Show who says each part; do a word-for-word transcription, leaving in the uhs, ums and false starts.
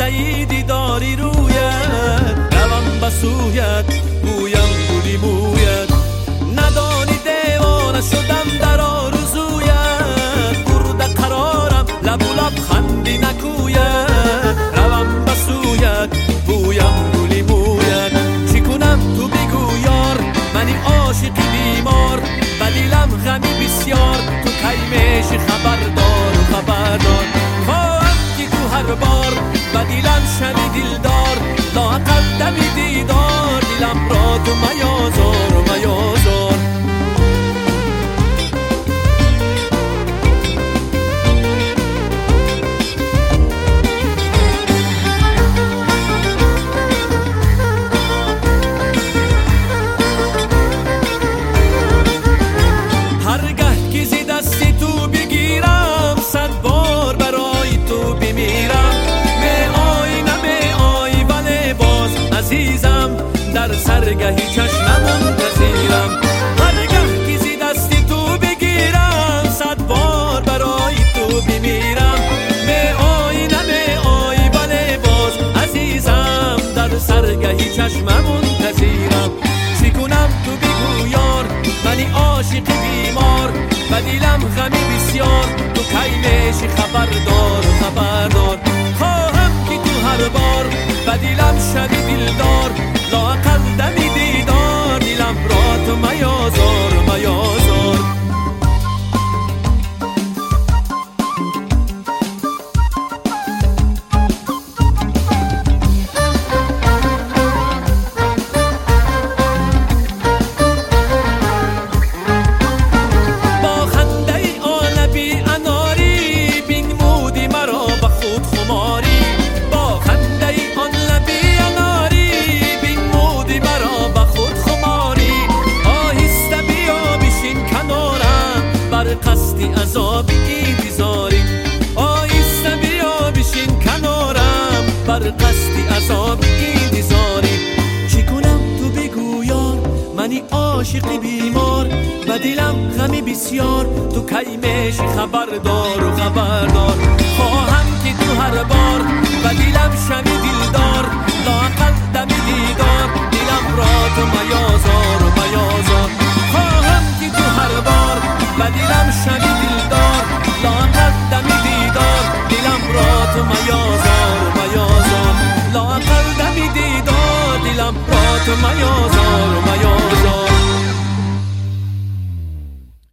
Speaker 1: ای دیداری رویت، روم بسویت بویم گلی مویت. ندانی دیوانه شدم در آرزویت، برده قرارم لب و لب خندی نکویت. روم بسویت بویم گلی مویت. چی کنم تو بگو یار، منی عاشقی بیمار، بدیلم غمی بسیار. تو کی میشی خبردار و خبردار، خواهم که تو هر بار بدیلم شوی دلدار. لااقل دمی دیدار، دلم را تو میازار و میازار. هرگه که زی دستی تو بگیرم، صد بار برای تو بمیرم. می آی نمی آی ولی باز عزیزم، در سرگهی چشمم منتظرم. هرگه که زی دستی تو بگیرم، صد بار برای تو بمیرم. می آی نمی آی ولی باز عزیزم، در سرگهی چشمم منتظرم. چی کنم تو بگو یار، منی عاشق بیمار، بدیلم غمی بسیار. تو کی میشی خبردار و خبردار، خواهم که تو هر بار بدیلم شوی دلدار. لااقل دمی دیدار، دلم را تو میازار و میازار. قصدی عذابی انتظاری، آیسته بیا بشین کنارم، بر قصدی عذابی انتظاری. چی کنم تو بگو یار، منی عاشق بیمار، بدیلم غمی بسیار. تو کی میشی خبردار و خبردار، خواهم که تو هر بار بدیلم شوی دلدار. لااقل دمی دیدار، دلم را تو میازار و میازار. خواهم که تو هر بار بدیلم شوی دلدار. لااقل دمی دیدار، دلم را تو میازار و میازار. لااقل دمی دیدار، دلم را تو میازار.